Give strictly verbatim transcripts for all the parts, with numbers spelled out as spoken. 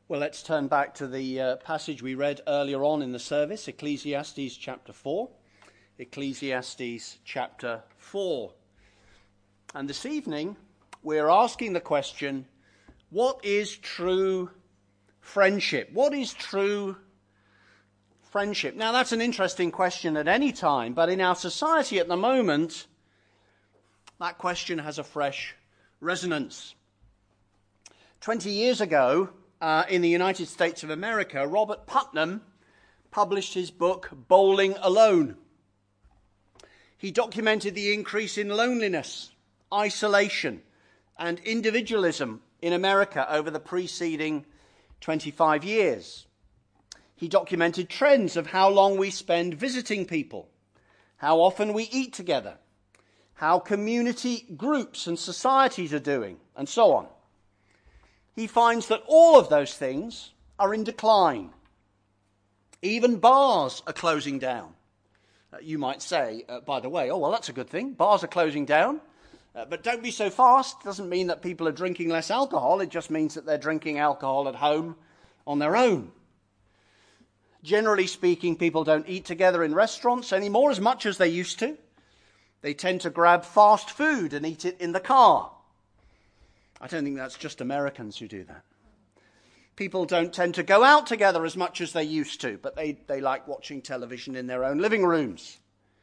Well, let's turn back to the uh, passage we read earlier on in the service, Ecclesiastes chapter four. Ecclesiastes chapter four. And this evening, we're asking the question, what is true friendship? What is true friendship? Now, that's an interesting question at any time, but in our society at the moment, that question has a fresh resonance. Twenty years ago, Uh, in the United States of America, Robert Putnam published his book, Bowling Alone. He documented the increase in loneliness, isolation, and individualism in America over the preceding twenty-five years. He documented trends of how long we spend visiting people, how often we eat together, how community groups and societies are doing, and so on. He finds that all of those things are in decline. Even bars are closing down. Uh, you might say, uh, by the way, oh, well, that's a good thing. Bars are closing down. Uh, but don't be so fast. It doesn't mean that people are drinking less alcohol. It just means that they're drinking alcohol at home on their own. Generally speaking, people don't eat together in restaurants anymore as much as they used to. They tend to grab fast food and eat it in the car. I don't think that's just Americans who do that. People don't tend to go out together as much as they used to, but they, they like watching television in their own living rooms.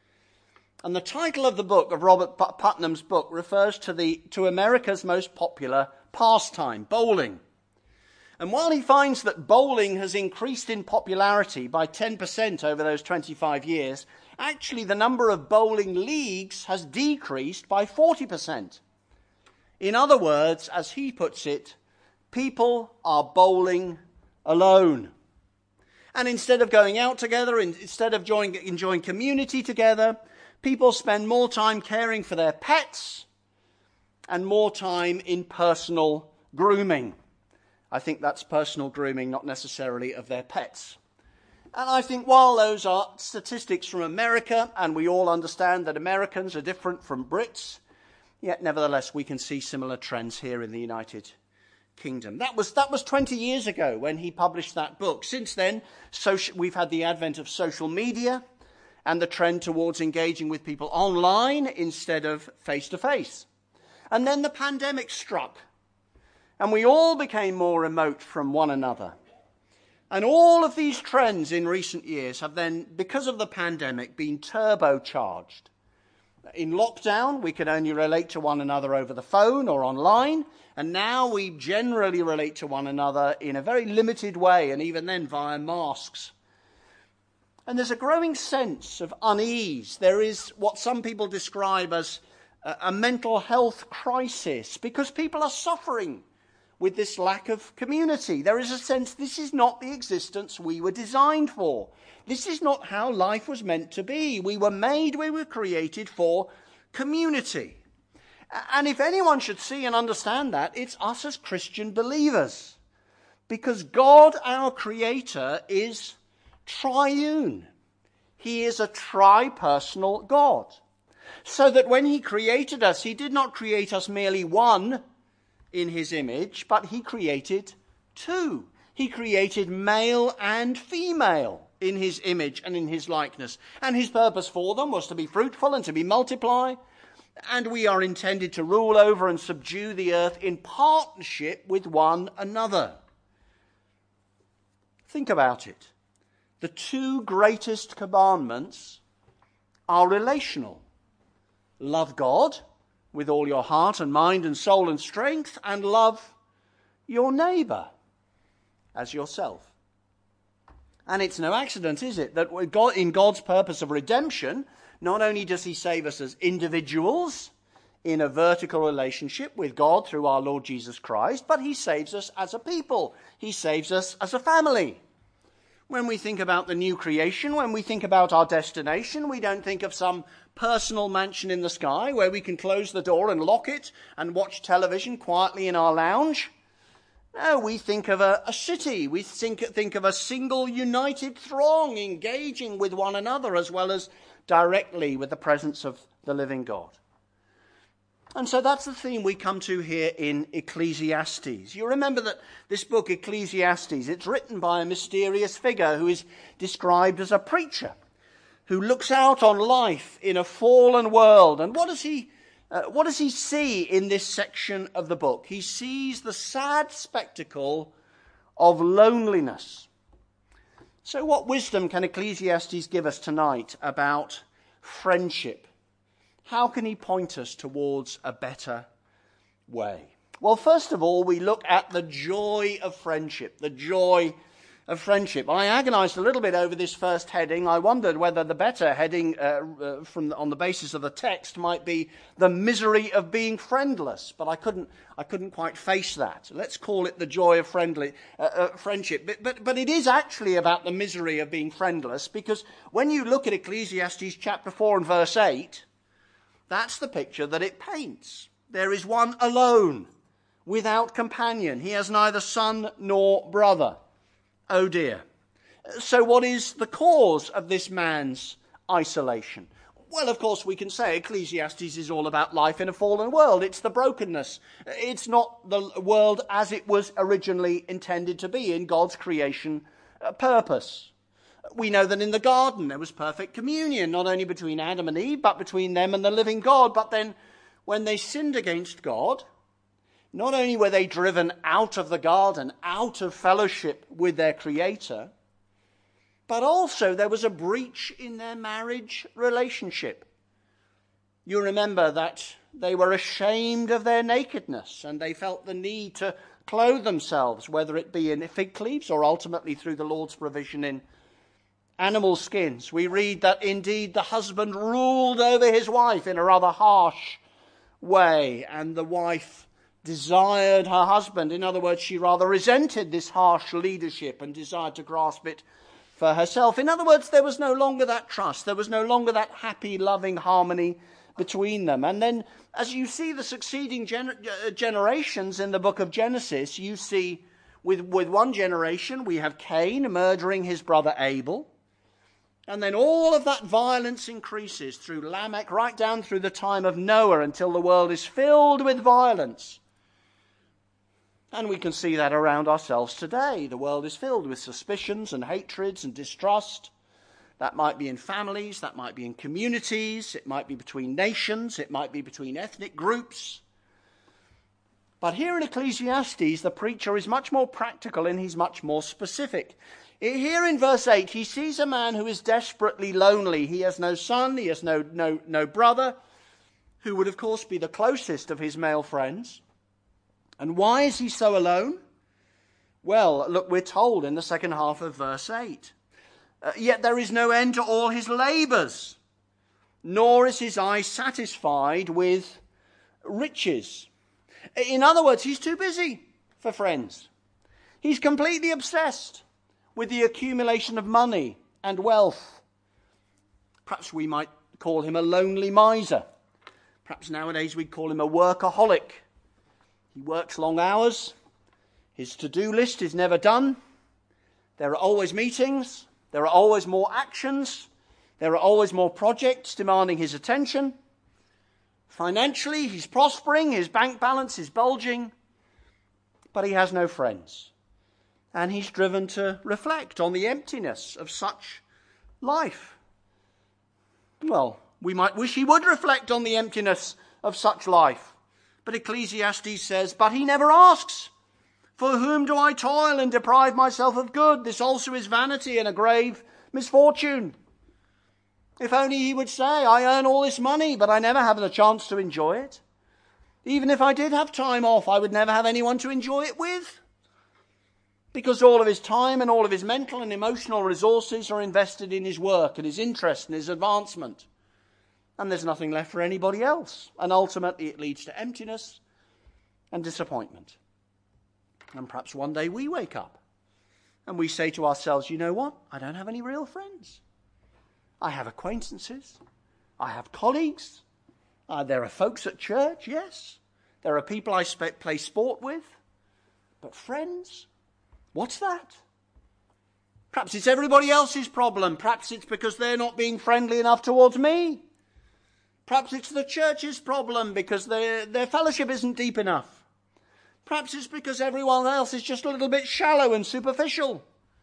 And the title of the book, of Robert Putnam's book, refers to the to America's most popular pastime, bowling. And while he finds that bowling has increased in popularity by ten percent over those twenty-five years, actually the number of bowling leagues has decreased by forty percent. In other words, as he puts it, people are bowling alone. And instead of going out together, instead of enjoying, enjoying community together, people spend more time caring for their pets and more time in personal grooming. I think that's personal grooming, not necessarily of their pets. And I think while those are statistics from America, and we all understand that Americans are different from Brits, yet, nevertheless, we can see similar trends here in the United Kingdom. That was that was twenty years ago when he published that book. Since then, social, we've had the advent of social media and the trend towards engaging with people online instead of face-to-face. And then the pandemic struck, and we all became more remote from one another. And all of these trends in recent years have then, because of the pandemic, been turbocharged. In lockdown, we could only relate to one another over the phone or online, and now we generally relate to one another in a very limited way, and even then via masks. And there's a growing sense of unease. There is what some people describe as a, a mental health crisis, because people are suffering with this lack of community. There is a sense this is not the existence we were designed for. This is not how life was meant to be. We were made, we were created for community. And if anyone should see and understand that, it's us as Christian believers. Because God, our Creator, is triune. He is a tri-personal God. So that when He created us, He did not create us merely one in His image, but He created two. He created male and female in His image and in His likeness. And His purpose for them was to be fruitful and to be multiply. And we are intended to rule over and subdue the earth in partnership with one another. Think about it. The two greatest commandments are relational. Love God with all your heart and mind and soul and strength, and love your neighbour as yourself. And it's no accident, is it, that in God's purpose of redemption, not only does He save us as individuals in a vertical relationship with God through our Lord Jesus Christ, but He saves us as a people. He saves us as a family. When we think about the new creation, when we think about our destination, we don't think of some personal mansion in the sky where we can close the door and lock it and watch television quietly in our lounge. No, we think of a, a city. We think, think of a single united throng engaging with one another as well as directly with the presence of the living God. And so that's the theme we come to here in Ecclesiastes. You remember that this book, Ecclesiastes, it's written by a mysterious figure who is described as a preacher, who looks out on life in a fallen world. And what does he, uh, what does he see in this section of the book? He sees the sad spectacle of loneliness. So what wisdom can Ecclesiastes give us tonight about friendship? How can he point us towards a better way? Well, first of all, we look at the joy of friendship, the joy of friendship. I agonized a little bit over this first heading. I wondered whether the better heading uh, uh, from on the basis of the text might be the misery of being friendless, but I couldn't I couldn't quite face that. Let's call it the joy of friendly uh, uh, friendship. But, but but it is actually about the misery of being friendless, because when you look at Ecclesiastes chapter four and verse eight, that's the picture that it paints. There is one alone, without companion. He has neither son nor brother. Oh dear. So what is the cause of this man's isolation? Well, of course, we can say Ecclesiastes is all about life in a fallen world. It's the brokenness. It's not the world as it was originally intended to be in God's creation purpose. We know that in the garden there was perfect communion, not only between Adam and Eve, but between them and the living God. But then when they sinned against God, not only were they driven out of the garden, out of fellowship with their Creator, but also there was a breach in their marriage relationship. You remember that they were ashamed of their nakedness, and they felt the need to clothe themselves, whether it be in fig leaves or ultimately through the Lord's provision in animal skins. We read that indeed the husband ruled over his wife in a rather harsh way, and the wife desired her husband. In other words, she rather resented this harsh leadership and desired to grasp it for herself. In other words, there was no longer that trust. There was no longer that happy, loving harmony between them. And then as you see the succeeding gener- generations in the book of Genesis, you see with, with one generation we have Cain murdering his brother Abel. And then all of that violence increases through Lamech right down through the time of Noah until the world is filled with violence. And we can see that around ourselves today. The world is filled with suspicions and hatreds and distrust. That might be in families, that might be in communities, it might be between nations, it might be between ethnic groups. But here in Ecclesiastes, the preacher is much more practical and he's much more specific. Here in verse eight, he sees a man who is desperately lonely. He has no son, he has no, no, no brother, who would of course be the closest of his male friends. And why is he so alone? Well, look, we're told in the second half of verse eight. Uh, Yet there is no end to all his labours, nor is his eye satisfied with riches. In other words, he's too busy for friends. He's completely obsessed with the accumulation of money and wealth. Perhaps we might call him a lonely miser. Perhaps nowadays we'd call him a workaholic. He works long hours. His to-do list is never done. There are always meetings. There are always more actions. There are always more projects demanding his attention. Financially, he's prospering. His bank balance is bulging. But he has no friends. And he's driven to reflect on the emptiness of such life. Well, we might wish he would reflect on the emptiness of such life. But Ecclesiastes says, but he never asks, for whom do I toil and deprive myself of good? This also is vanity and a grave misfortune. If only he would say, I earn all this money, but I never have the chance to enjoy it. Even if I did have time off, I would never have anyone to enjoy it with. Because all of his time and all of his mental and emotional resources are invested in his work and his interest and his advancement. And there's nothing left for anybody else. And ultimately it leads to emptiness and disappointment. And perhaps one day we wake up and we say to ourselves, you know what? I don't have any real friends. I have acquaintances. I have colleagues. Uh, there are folks at church, yes. There are people I sp- play sport with. But friends? What's that? Perhaps it's everybody else's problem. Perhaps it's because they're not being friendly enough towards me. Perhaps it's the church's problem because their, their fellowship isn't deep enough. Perhaps it's because everyone else is just a little bit shallow and superficial.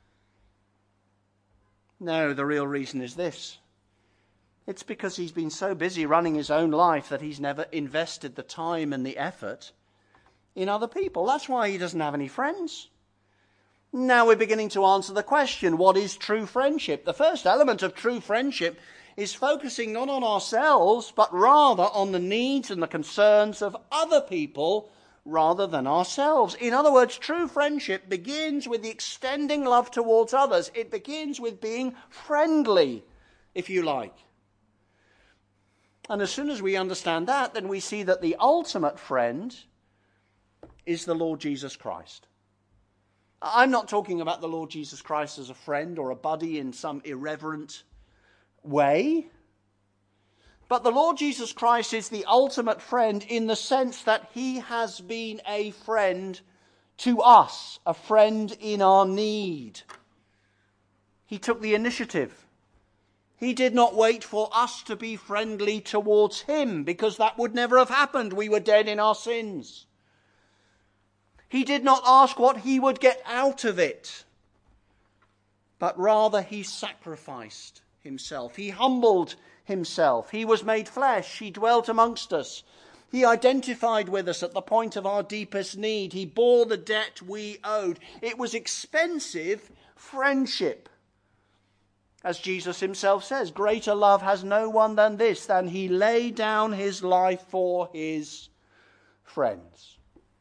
No, the real reason is this. It's because he's been so busy running his own life that he's never invested the time and the effort in other people. That's why he doesn't have any friends. Now we're beginning to answer the question, what is true friendship? The first element of true friendship is focusing not on ourselves, but rather on the needs and the concerns of other people rather than ourselves. In other words, true friendship begins with the extending love towards others. It begins with being friendly, if you like. And as soon as we understand that, then we see that the ultimate friend is the Lord Jesus Christ. I'm not talking about the Lord Jesus Christ as a friend or a buddy in some irreverent way. But the Lord Jesus Christ is the ultimate friend in the sense that he has been a friend to us, a friend in our need. He took the initiative. He did not wait for us to be friendly towards him, because that would never have happened. We were dead in our sins. He did not ask what he would get out of it, but rather he sacrificed himself. He humbled himself. He was made flesh. He dwelt amongst us. He identified with us at the point of our deepest need. He bore the debt we owed. It was expensive friendship. As Jesus himself says, greater love has no one than this, than he laid down his life for his friends.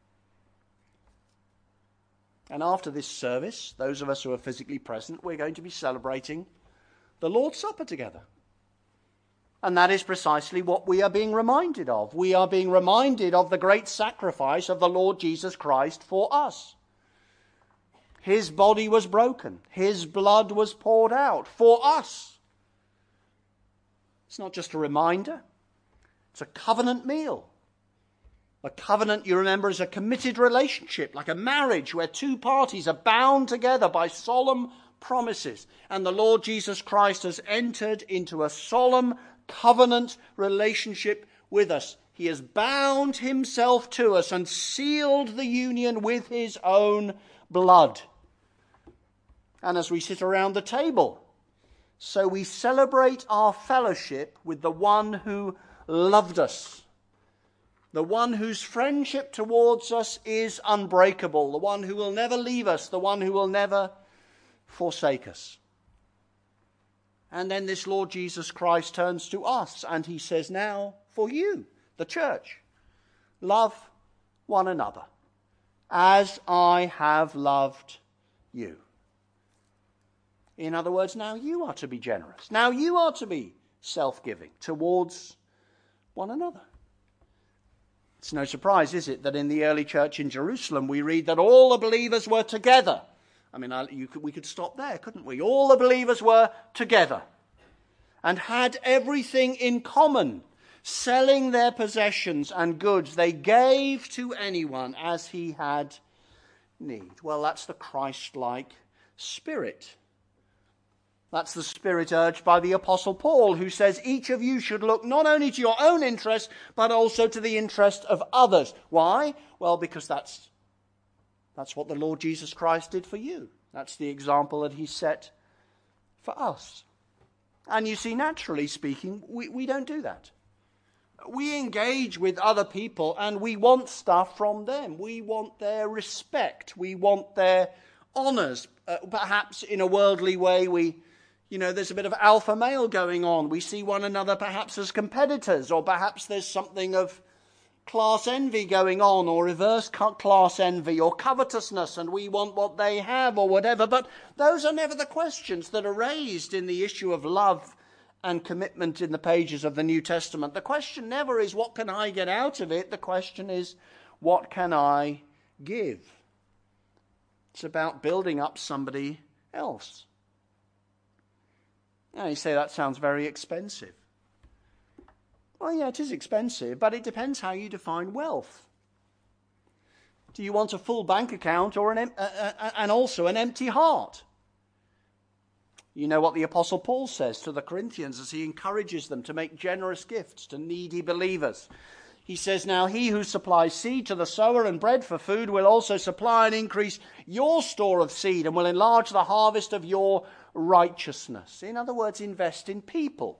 And after this service, those of us who are physically present, we're going to be celebrating the Lord's Supper together. And that is precisely what we are being reminded of. We are being reminded of the great sacrifice of the Lord Jesus Christ for us. His body was broken. His blood was poured out for us. It's not just a reminder. It's a covenant meal. A covenant, you remember, is a committed relationship, like a marriage where two parties are bound together by solemn promises. And the Lord Jesus Christ has entered into a solemn covenant relationship with us. He has bound himself to us and sealed the union with his own blood. And as we sit around the table, so we celebrate our fellowship with the one who loved us. The one whose friendship towards us is unbreakable. The one who will never leave us. The one who will never forsake us. And then this Lord Jesus Christ turns to us and he says, now for you, the church, love one another as I have loved you. In other words, now you are to be generous. Now you are to be self-giving towards one another. It's no surprise, is it, that in the early church in Jerusalem we read that all the believers were together. I mean, you could, we could stop there, couldn't we? All the believers were together and had everything in common. Selling their possessions and goods, they gave to anyone as he had need. Well, that's the Christ-like spirit. That's the spirit urged by the Apostle Paul, who says each of you should look not only to your own interest, but also to the interest of others. Why? Well, because that's, that's what the Lord Jesus Christ did for you. That's the example that he set for us. And you see, naturally speaking, we, we don't do that. We engage with other people and we want stuff from them. We want their respect. We want their honours. Uh, perhaps in a worldly way, we... You know, there's a bit of alpha male going on. We see one another perhaps as competitors, or perhaps there's something of class envy going on, or reverse class envy, or covetousness, and we want what they have, or whatever. But those are never the questions that are raised in the issue of love and commitment in the pages of the New Testament. The question never is, what can I get out of it? The question is, what can I give? It's about building up somebody else. Now you say that sounds very expensive. Well, yeah, it is expensive, but it depends how you define wealth. Do you want a full bank account or an em- uh, uh, and also an empty heart? You know what the Apostle Paul says to the Corinthians as he encourages them to make generous gifts to needy believers. He says, now he who supplies seed to the sower and bread for food will also supply and increase your store of seed and will enlarge the harvest of your righteousness. In other words, invest in people.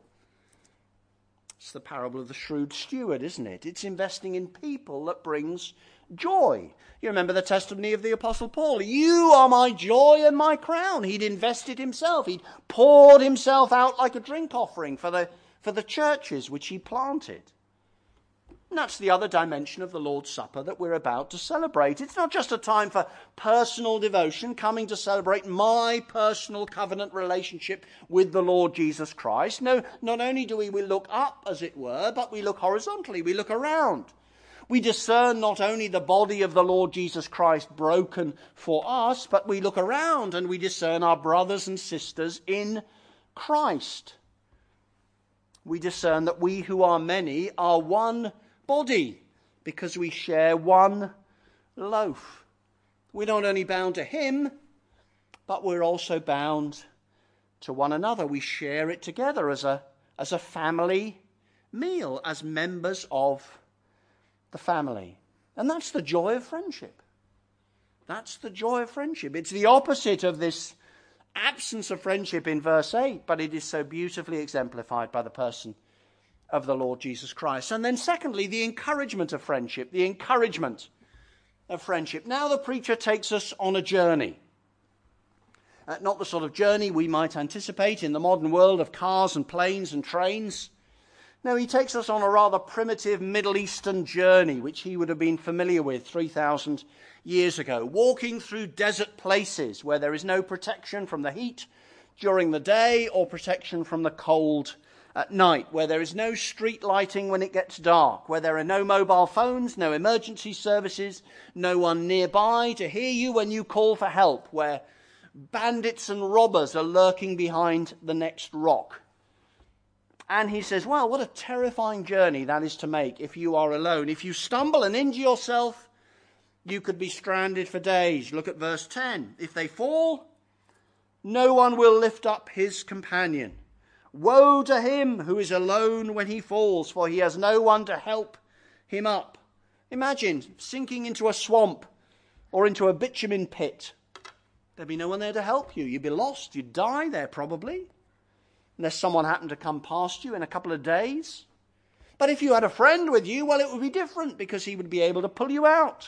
It's the parable of the shrewd steward, isn't it? It's investing in people that brings joy. You remember the testimony of the Apostle Paul. You are my joy and my crown. He'd invested himself. He'd poured himself out like a drink offering for the, for the churches which he planted. And that's the other dimension of the Lord's Supper that we're about to celebrate. It's not just a time for personal devotion, coming to celebrate my personal covenant relationship with the Lord Jesus Christ. No, not only do we, we look up, as it were, but we look horizontally, we look around. We discern not only the body of the Lord Jesus Christ broken for us, but we look around and we discern our brothers and sisters in Christ. We discern that we who are many are one body because we share one loaf. We're not only bound to him, but we're also bound to one another. We share it together as a, as a family meal, as members of the family. And that's the joy of friendship. That's the joy of friendship. It's the opposite of this absence of friendship in verse eight, but it is so beautifully exemplified by the person of the Lord Jesus Christ. And then secondly, the encouragement of friendship, the encouragement of friendship. Now the preacher takes us on a journey. Uh, not the sort of journey we might anticipate in the modern world of cars and planes and trains. No, he takes us on a rather primitive Middle Eastern journey, which he would have been familiar with three thousand years ago, walking through desert places where there is no protection from the heat during the day or protection from the cold at night, where there is no street lighting when it gets dark, where there are no mobile phones, no emergency services, no one nearby to hear you when you call for help, where bandits and robbers are lurking behind the next rock. And he says, well, what a terrifying journey that is to make if you are alone. If you stumble and injure yourself, you could be stranded for days. Look at verse ten. If they fall, no one will lift up his companion. Woe to him who is alone when he falls, for he has no one to help him up. Imagine sinking into a swamp or into a bitumen pit. There'd be no one there to help you. You'd be lost. You'd die there probably, unless someone happened to come past you in a couple of days. But if you had a friend with you, well, it would be different because he would be able to pull you out.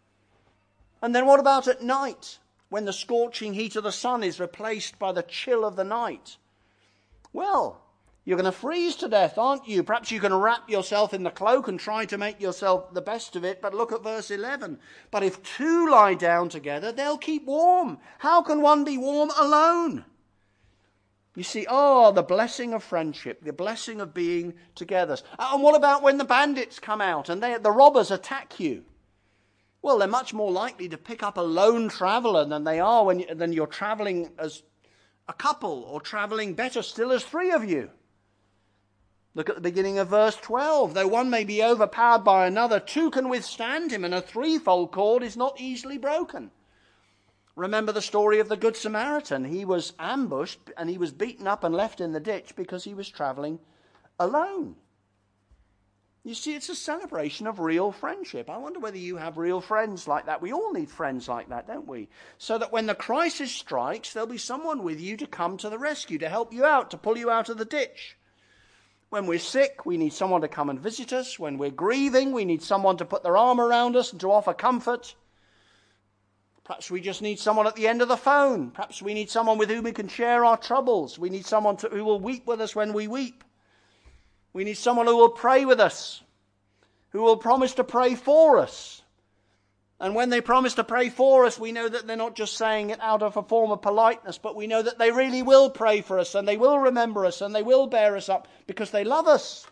And then what about at night, when the scorching heat of the sun is replaced by the chill of the night? Well, you're going to freeze to death, aren't you? Perhaps you can wrap yourself in the cloak and try to make yourself the best of it, but look at verse eleven. But if two lie down together, they'll keep warm. How can one be warm alone? You see, oh, the blessing of friendship, the blessing of being together. And what about when the bandits come out and they, the robbers attack you? Well, they're much more likely to pick up a lone traveller than they are when you, than you're travelling as a couple, or travelling better still as three of you. Look at the beginning of verse twelve. Though one may be overpowered by another, two can withstand him, and a threefold cord is not easily broken. Remember the story of the Good Samaritan. He was ambushed and he was beaten up and left in the ditch because he was travelling alone. You see, it's a celebration of real friendship. I wonder whether you have real friends like that. We all need friends like that, don't we? So that when the crisis strikes, there'll be someone with you to come to the rescue, to help you out, to pull you out of the ditch. When we're sick, we need someone to come and visit us. When we're grieving, we need someone to put their arm around us and to offer comfort. Perhaps we just need someone at the end of the phone. Perhaps we need someone with whom we can share our troubles. We need someone to, who will weep with us when we weep. We need someone who will pray with us, who will promise to pray for us. And when they promise to pray for us, we know that they're not just saying it out of a form of politeness, but we know that they really will pray for us, and they will remember us, and they will bear us up because they love us.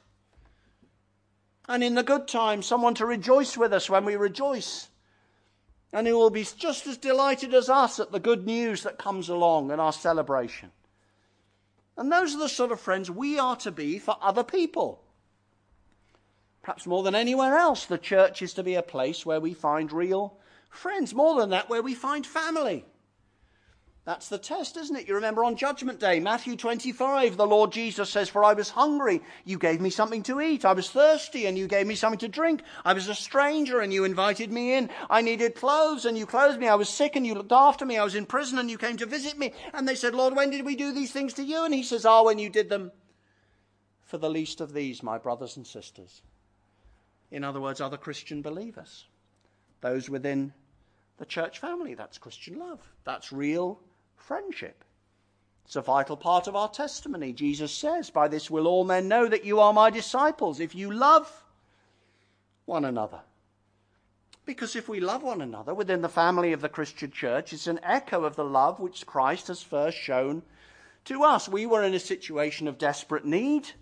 And in the good times, someone to rejoice with us when we rejoice, and who will be just as delighted as us at the good news that comes along in our celebration. And those are the sort of friends we are to be for other people. Perhaps more than anywhere else, the church is to be a place where we find real friends. More than that, where we find family. That's the test, isn't it? You remember on Judgment Day, Matthew twenty-five, the Lord Jesus says, "For I was hungry, you gave me something to eat. I was thirsty, and you gave me something to drink. I was a stranger, and you invited me in. I needed clothes, and you clothed me. I was sick, and you looked after me. I was in prison, and you came to visit me." And they said, "Lord, when did we do these things to you?" And he says, "Ah, when you did them for the least of these, my brothers and sisters." In other words, other Christian believers. Those within the church family. That's Christian love. That's real friendship. It's a vital part of our testimony. Jesus says, "By this will all men know that you are my disciples, if you love one another." Because if we love one another within the family of the Christian church, it's an echo of the love which Christ has first shown to us. We were in a situation of desperate need.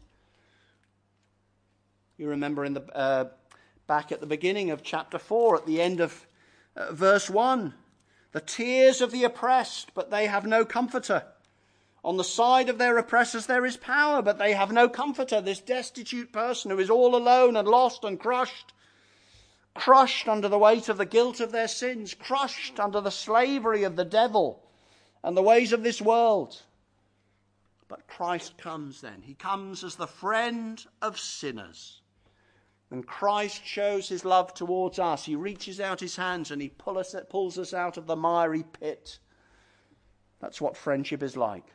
You remember in the uh, back at the beginning of chapter four, at the end of uh, verse one, "The tears of the oppressed, but they have no comforter. On the side of their oppressors there is power, but they have no comforter." This destitute person who is all alone and lost and crushed, crushed under the weight of the guilt of their sins, crushed under the slavery of the devil and the ways of this world. But Christ comes then. He comes as the friend of sinners. And Christ shows his love towards us. He reaches out his hands and he pull us, pulls us out of the miry pit. That's what friendship is like.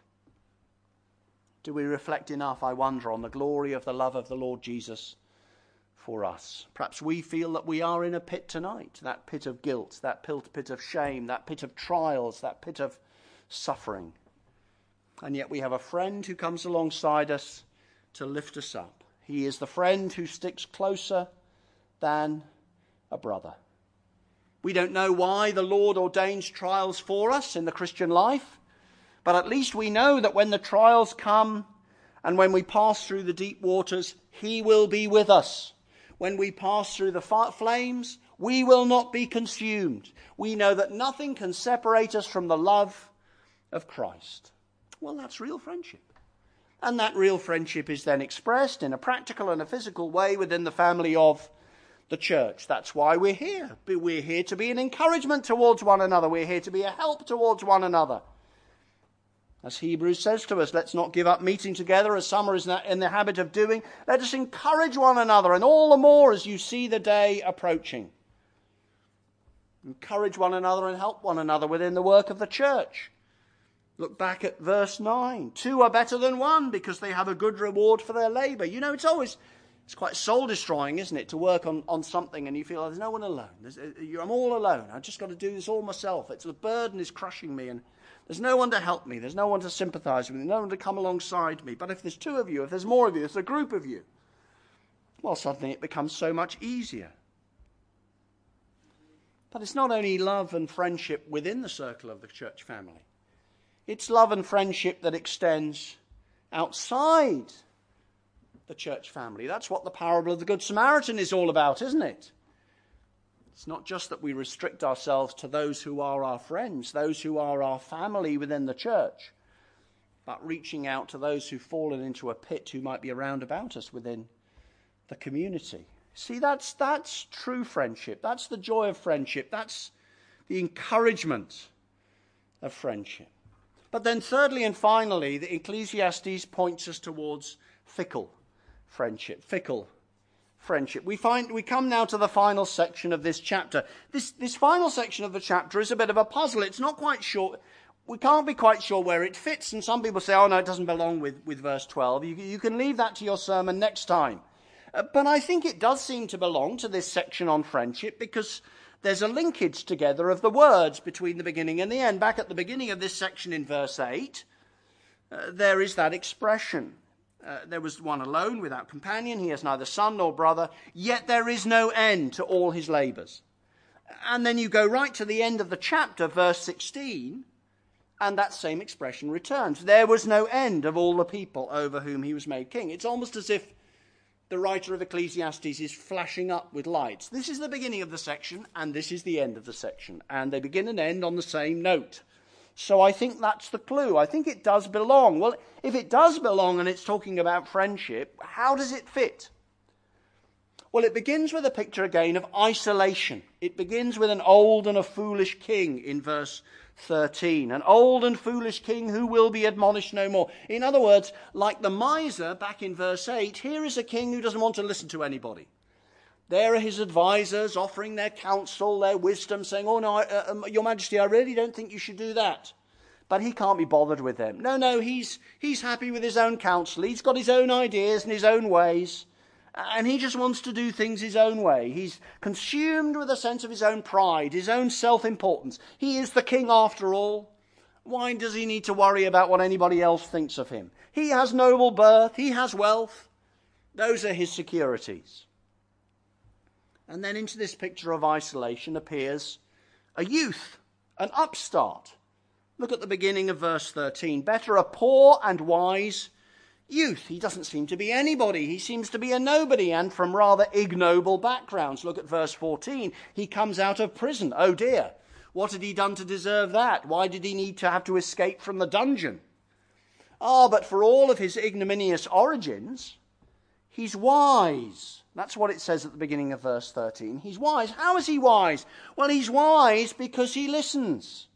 Do we reflect enough, I wonder, on the glory of the love of the Lord Jesus for us? Perhaps we feel that we are in a pit tonight, that pit of guilt, that pit of shame, that pit of trials, that pit of suffering. And yet we have a friend who comes alongside us to lift us up. He is the friend who sticks closer than a brother. We don't know why the Lord ordains trials for us in the Christian life, but at least we know that when the trials come and when we pass through the deep waters, he will be with us. When we pass through the flames, we will not be consumed. We know that nothing can separate us from the love of Christ. Well, that's real friendship. And that real friendship is then expressed in a practical and a physical way within the family of the church. That's why we're here. We're here to be an encouragement towards one another. We're here to be a help towards one another. As Hebrews says to us, let's not give up meeting together as some are in the habit of doing. Let us encourage one another, and all the more as you see the day approaching. Encourage one another and help one another within the work of the church. Look back at verse nine. Two are better than one because they have a good reward for their labour. You know, it's always, it's quite soul destroying, isn't it, to work on, on something and you feel, oh, there's no one alone. There's, I'm all alone. I've just got to do this all myself. It's the burden is crushing me and there's no one to help me. There's no one to sympathise with me. No one to come alongside me. But if there's two of you, if there's more of you, if there's a group of you, well, suddenly it becomes so much easier. But it's not only love and friendship within the circle of the church family. It's love and friendship that extends outside the church family. That's what the parable of the Good Samaritan is all about, isn't it? It's not just that we restrict ourselves to those who are our friends, those who are our family within the church, but reaching out to those who've fallen into a pit who might be around about us within the community. See, that's that's true friendship. That's the joy of friendship. That's the encouragement of friendship. But then thirdly and finally, the Ecclesiastes points us towards fickle friendship. Fickle friendship. We find we come now to the final section of this chapter. This this final section of the chapter is a bit of a puzzle. It's not quite sure. We can't be quite sure where it fits. And some people say, oh no, it doesn't belong with, with verse twelve. You, you can leave that to your sermon next time. Uh, but I think it does seem to belong to this section on friendship because there's a linkage together of the words between the beginning and the end. Back at the beginning of this section in verse eight, uh, there is that expression. Uh, there was one alone without companion. He has neither son nor brother, yet there is no end to all his labours. And then you go right to the end of the chapter, verse sixteen, and that same expression returns. There was no end of all the people over whom he was made king. It's almost as if the writer of Ecclesiastes is flashing up with lights. This is the beginning of the section, and this is the end of the section. And they begin and end on the same note. So I think that's the clue. I think it does belong. Well, if it does belong and it's talking about friendship, how does it fit? Well, it begins with a picture again of isolation. It begins with an old and a foolish king in verse thirteen. An old and foolish king who will be admonished no more. In other words, like the miser back in verse eight, here is a king who doesn't want to listen to anybody. There are his advisors offering their counsel, their wisdom, saying, oh no, uh, your majesty, I really don't think you should do that. But he can't be bothered with them. No, no, he's, he's happy with his own counsel. He's got his own ideas and his own ways. And he just wants to do things his own way. He's consumed with a sense of his own pride, his own self-importance. He is the king after all. Why does he need to worry about what anybody else thinks of him? He has noble birth. He has wealth. Those are his securities. And then into this picture of isolation appears a youth, an upstart. Look at the beginning of verse thirteen. Better a poor and wise youth. He doesn't seem to be anybody. He seems to be a nobody, and from rather ignoble backgrounds. Look at verse fourteen. He comes out of prison. Oh dear. What had he done to deserve that? Why did he need to have to escape from the dungeon? Ah, but for all of his ignominious origins, he's wise. That's what it says at the beginning of verse thirteen. He's wise. How is he wise? Well, he's wise because he listens.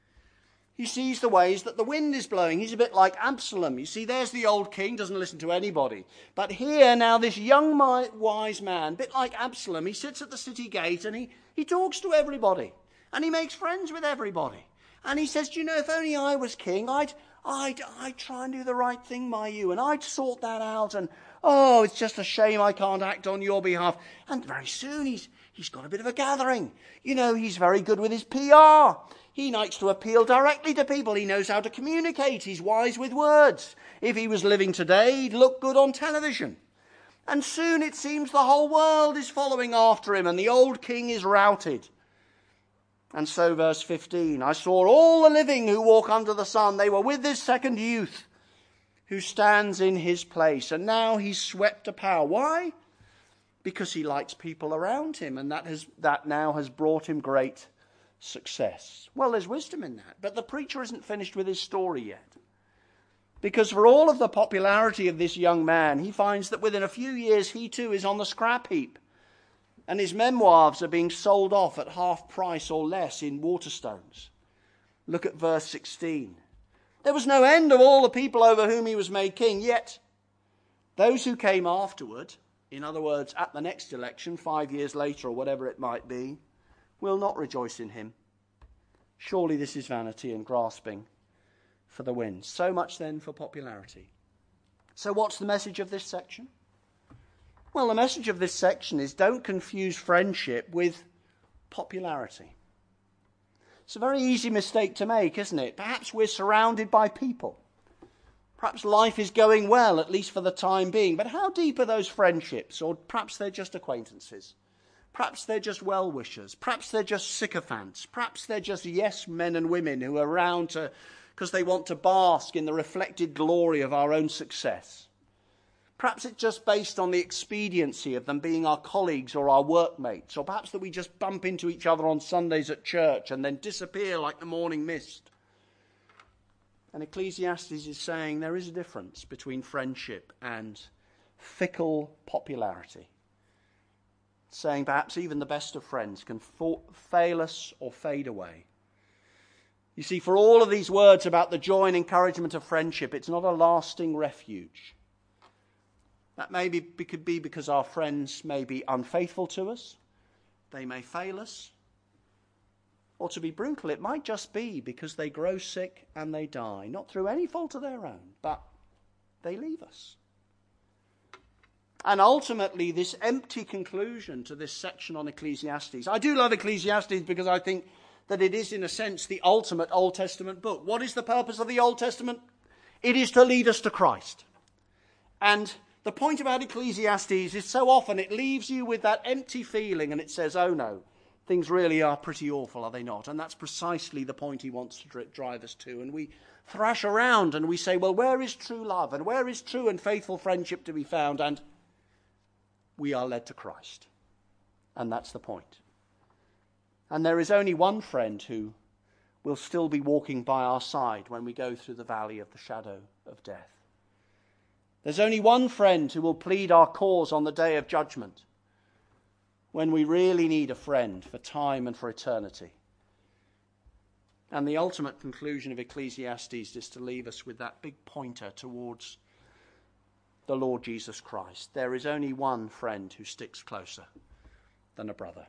He sees the ways that the wind is blowing. He's a bit like Absalom. You see, there's the old king, doesn't listen to anybody. But here now, this young wise man, a bit like Absalom, he sits at the city gate and he, he talks to everybody. And he makes friends with everybody. And he says, do you know, if only I was king, I'd, I'd, I'd try and do the right thing by you. And I'd sort that out. And, oh, it's just a shame I can't act on your behalf. And very soon he's, he's got a bit of a gathering. You know, he's very good with his P R. He likes to appeal directly to people. He knows how to communicate. He's wise with words. If he was living today, he'd look good on television. And soon it seems the whole world is following after him and the old king is routed. And so verse fifteen, I saw all the living who walk under the sun. They were with this second youth who stands in his place. And now he's swept to power. Why? Because he likes people around him. And that has that now has brought him great success. Well, there's wisdom in that. But the preacher isn't finished with his story yet. Because for all of the popularity of this young man, he finds that within a few years he too is on the scrap heap. And his memoirs are being sold off at half price or less in Waterstones. Look at verse sixteen. There was no end of all the people over whom he was made king, yet those who came afterward, in other words, at the next election, five years later or whatever it might be, will not rejoice in him. Surely this is vanity and grasping for the wind. So much then for popularity. So what's the message of this section? Well, the message of this section is don't confuse friendship with popularity. It's a very easy mistake to make, isn't it? Perhaps we're surrounded by people. Perhaps life is going well, at least for the time being. But how deep are those friendships? Or perhaps they're just acquaintances. Perhaps they're just well-wishers. Perhaps they're just sycophants. Perhaps they're just yes men and women who are around to, because they want to bask in the reflected glory of our own success. Perhaps it's just based on the expediency of them being our colleagues or our workmates. Or perhaps that we just bump into each other on Sundays at church and then disappear like the morning mist. And Ecclesiastes is saying there is a difference between friendship and fickle popularity. Saying perhaps even the best of friends can fa- fail us or fade away. You see, for all of these words about the joy and encouragement of friendship, it's not a lasting refuge. That may be, could be because our friends may be unfaithful to us. They may fail us. Or to be brutal, it might just be because they grow sick and they die. Not through any fault of their own, but they leave us. And ultimately, this empty conclusion to this section on Ecclesiastes. I do love Ecclesiastes because I think that it is, in a sense, the ultimate Old Testament book. What is the purpose of the Old Testament? It is to lead us to Christ. And the point about Ecclesiastes is so often it leaves you with that empty feeling and it says, oh no, things really are pretty awful, are they not? And that's precisely the point he wants to drive us to. And we thrash around and we say, well, where is true love? And where is true and faithful friendship to be found? And we are led to Christ. And that's the point. And there is only one friend who will still be walking by our side when we go through the valley of the shadow of death. There's only one friend who will plead our cause on the day of judgment. when we really need a friend for time and for eternity. And the ultimate conclusion of Ecclesiastes is to leave us with that big pointer towards the Lord Jesus Christ. There is only one friend who sticks closer than a brother.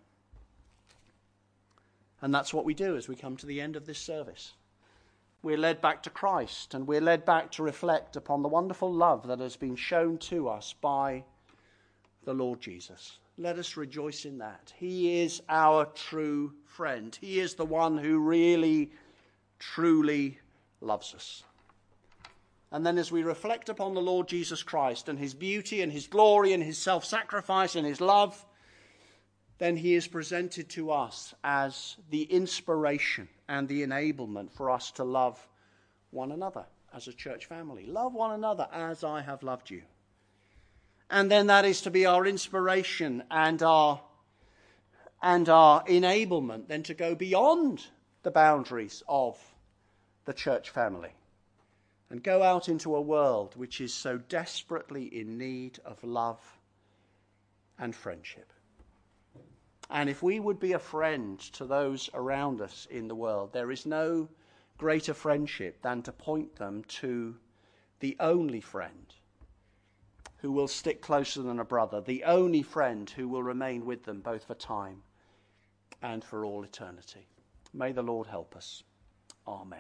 And that's what we do as we come to the end of this service. We're led back to Christ, and we're led back to reflect upon the wonderful love that has been shown to us by the Lord Jesus. Let us rejoice in that. He is our true friend. He is the one who really, truly loves us. And then as we reflect upon the Lord Jesus Christ and his beauty and his glory and his self-sacrifice and his love, then he is presented to us as the inspiration and the enablement for us to love one another as a church family. Love one another as I have loved you. And then that is to be our inspiration and our, and our enablement then to go beyond the boundaries of the church family and go out into a world which is so desperately in need of love and friendship. And if we would be a friend to those around us in the world, there is no greater friendship than to point them to the only friend who will stick closer than a brother, the only friend who will remain with them both for time and for all eternity. May the Lord help us. Amen.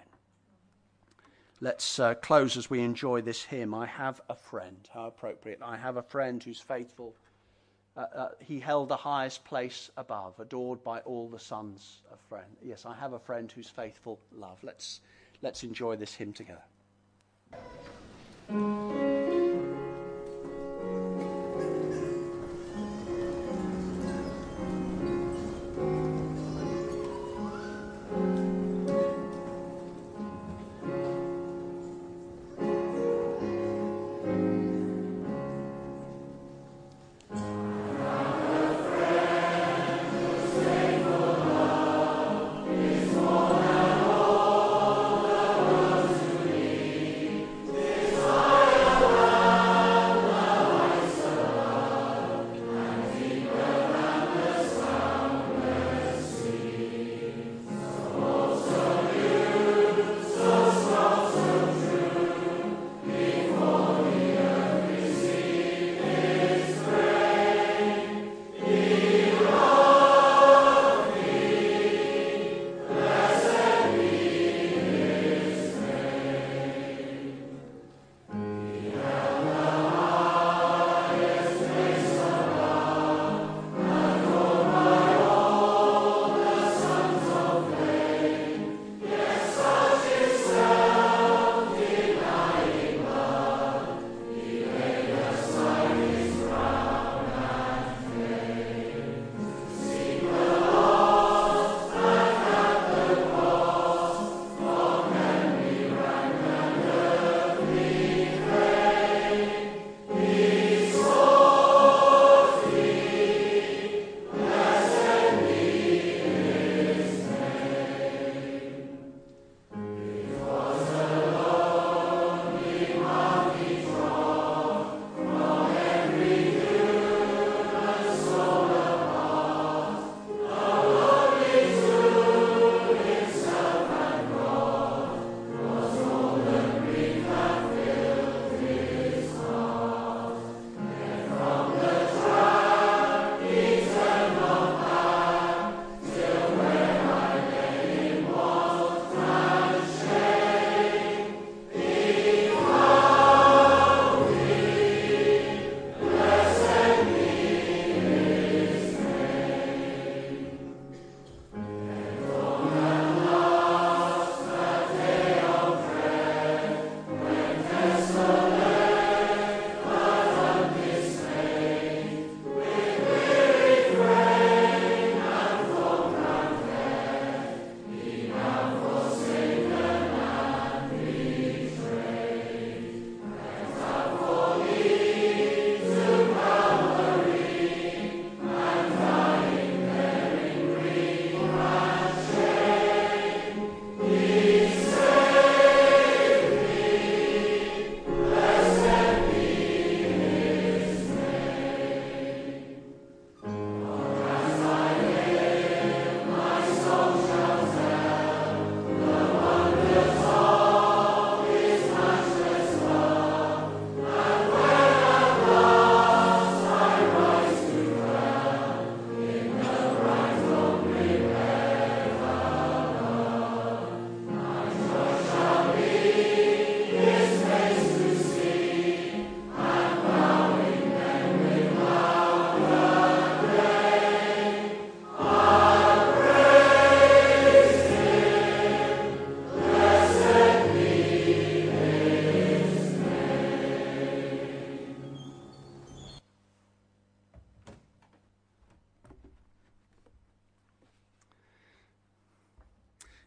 Let's uh, close as we enjoy this hymn. I have a friend. How appropriate. I have a friend who's faithful. Uh, uh, he held the highest place above, adored by all the sons of friend. Yes, I have a friend who's faithful, love. Let's, let's enjoy this hymn together. This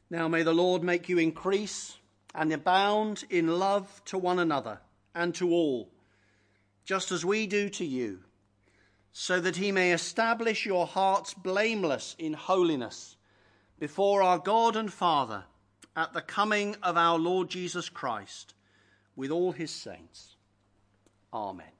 Now may the Lord make you increase and abound in love to one another and to all, just as we do to you, so that he may establish your hearts blameless in holiness before our God and Father at the coming of our Lord Jesus Christ with all his saints. Amen.